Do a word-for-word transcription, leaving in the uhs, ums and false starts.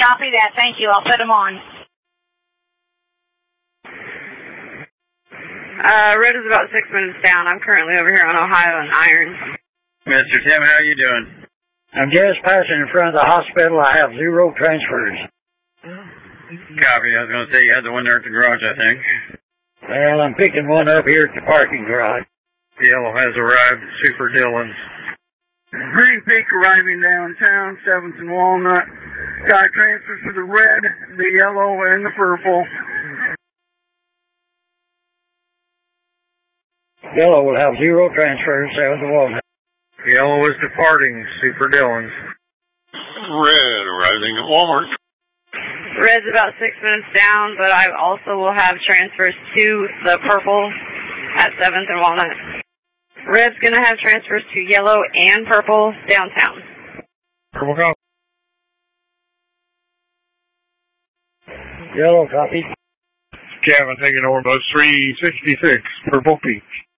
Copy that. Thank you. I'll put them on. Uh, Red is about six minutes down. I'm currently over here on Ohio and Irons. Mister Tim, how are you doing? I'm just passing in front of the hospital. I have zero transfers. Copy. I was going to say you had the one there at the garage, I think. Well, I'm picking one up here at the parking garage. Yellow has arrived. Super Dillon's. Green Peak arriving downtown, seventh and Walnut. Got transfers for the red, the yellow, and the purple. Yellow will have zero transfers, seventh and Walnut. Yellow is departing. Super Dillon's. Red arriving at Walmart. Red's about six minutes down, but I also will have transfers to the purple at seventh and Walnut. Red's going to have transfers to yellow and purple downtown. Purple copy. Yellow copy. Kevin taking over bus three sixty-six, Purple Peak.